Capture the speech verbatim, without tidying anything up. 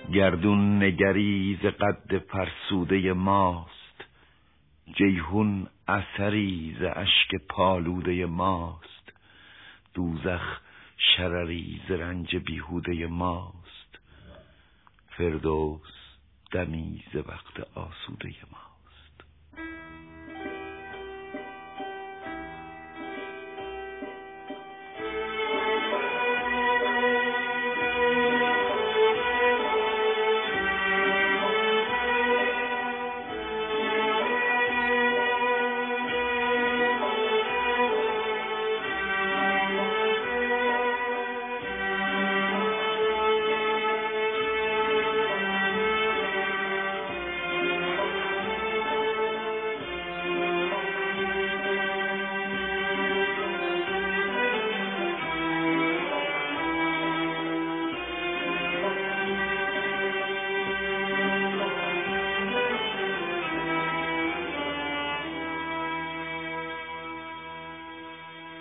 گردون نگری ز قد فرسوده ماست، جیحون اثری ز اشک پالوده ماست. دوزخ شرری ز رنج بیهوده ماست، فردوس دمی ز وقت آسوده ماست.